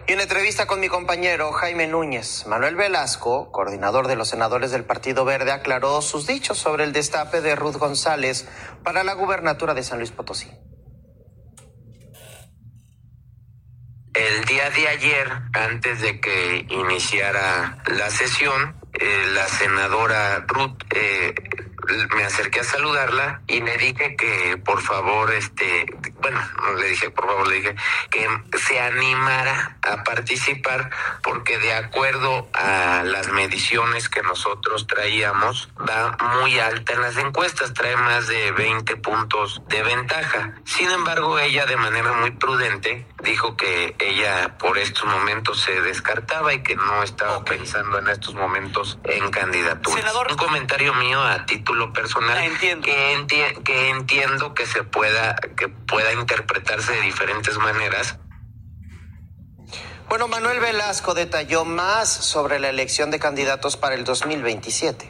Y en entrevista con mi compañero Jaime Núñez, Manuel Velasco, coordinador de los senadores del Partido Verde, aclaró sus dichos sobre el destape de Ruth González para la gubernatura de San Luis Potosí. El día de ayer, antes de que iniciara la sesión, la senadora Ruth, me acerqué a saludarla y le dije que por favor, le dije que se animara a participar, porque de acuerdo a las mediciones que nosotros traíamos, va muy alta en las encuestas, trae más de 20 puntos de ventaja. Sin embargo, ella de manera muy prudente dijo que ella por estos momentos se descartaba y que no estaba pensando en estos momentos en candidaturas. Senador, un comentario mío a título personal, que entiendo que pueda interpretarse de diferentes maneras. Bueno, Manuel Velasco detalló más sobre la elección de candidatos para el 2027.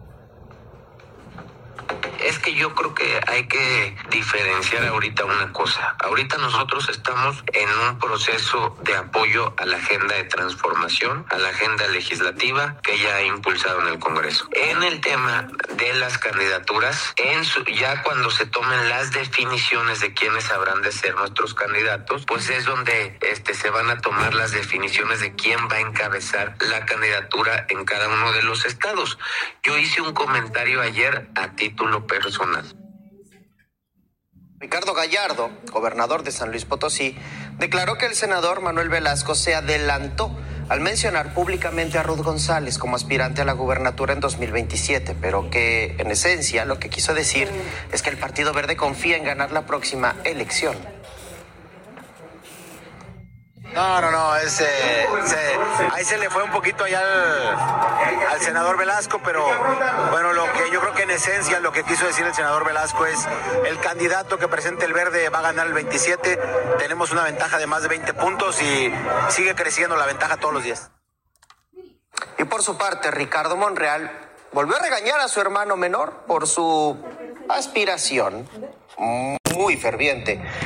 Es que yo creo que hay que diferenciar ahorita una cosa. Ahorita nosotros estamos en un proceso de apoyo a la agenda de transformación, a la agenda legislativa que ella ha impulsado en el Congreso. En el tema de las candidaturas, ya cuando se tomen las definiciones de quiénes habrán de ser nuestros candidatos, pues es donde se van a tomar las definiciones de quién va a encabezar la candidatura en cada uno de los estados. Yo hice un comentario ayer a título personal. Ricardo Gallardo, gobernador de San Luis Potosí, declaró que el senador Manuel Velasco se adelantó al mencionar públicamente a Ruth González como aspirante a la gubernatura en 2027, pero que en esencia lo que quiso decir es que el Partido Verde confía en ganar la próxima elección. No, ahí se le fue un poquito allá al senador Velasco, pero bueno, lo que yo creo que en esencia lo que quiso decir el senador Velasco es: el candidato que presente el Verde va a ganar el 27, tenemos una ventaja de más de 20 puntos y sigue creciendo la ventaja todos los días. Y por su parte, Ricardo Monreal volvió a regañar a su hermano menor por su aspiración muy ferviente